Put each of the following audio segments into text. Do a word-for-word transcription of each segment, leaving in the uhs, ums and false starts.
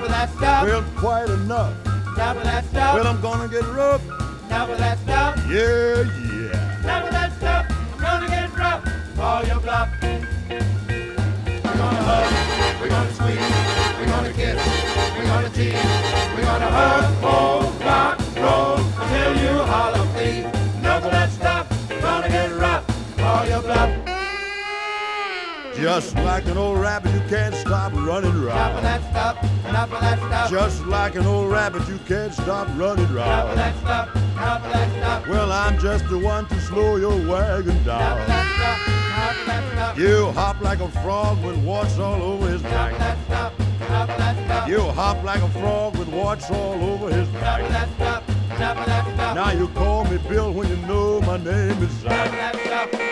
of that stuff. Well, quite enough. Enough of that stuff. Well, I'm gonna get rough. Enough of that stuff. Yeah, yeah. Enough of that stuff. I'm gonna get rough. Call your bluff. We're gonna hug. We're gonna squeeze. We're gonna kiss. We're gonna tease. We're gonna hug, hold, rock, roll until you holler, please. Enough of that stuff. We're gonna get rough. Call your bluff. Just like an old rabbit, you can't stop running Enough of round. that stuff. Enough of that stuff. Just like an old rabbit, you can't stop running Enough of round. that stuff. Enough of that stuff. Well, I'm just the one to slow your wagon Enough of down. that stuff. Enough of that stuff. You hop like a frog with warts all over his Enough of back. that stuff. Enough of that stuff. You hop like a frog with warts all over his Enough of back. that stuff. Enough of that stuff. Now you call me Bill when you know my name is Enough of Zach. that stuff.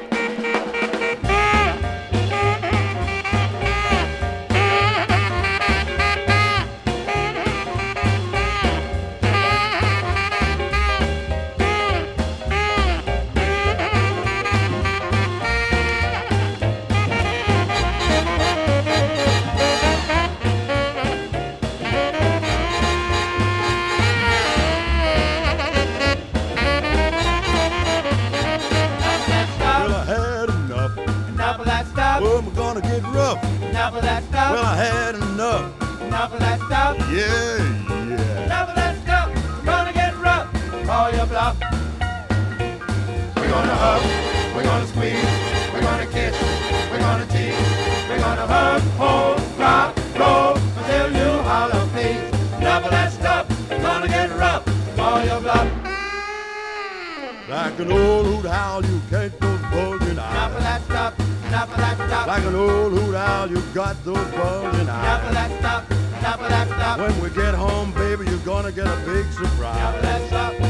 Well, I had enough. Enough of that stuff. Well, I'm gonna get rough. Enough of that stuff. Well, I had enough. Enough of that stuff. Yeah, yeah. Enough of that stuff. We're gonna get rough. Call your bluff. We're gonna hug. We're gonna squeeze. We're gonna kiss. We're gonna tease. We're gonna hug, hold, rock, roll until you holler, please. Enough of that stuff. We're gonna get rough. Call your bluff. Like an old hoot owl, you can't those bulging Enough of eyes. that stuff. Enough of that stuff. Like an old hoot owl, you got those bulging Enough of eyes. that stuff. Enough of that stuff. When we get home, baby, you're gonna get a big Enough of surprise. that stuff.